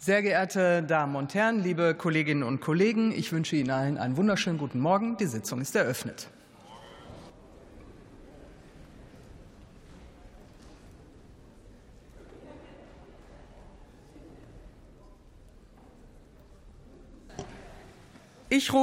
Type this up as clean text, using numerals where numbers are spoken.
Sehr geehrte Damen und Herren, liebe Kolleginnen und Kollegen, ich wünsche Ihnen allen einen wunderschönen guten Morgen. Die Sitzung ist eröffnet. Ich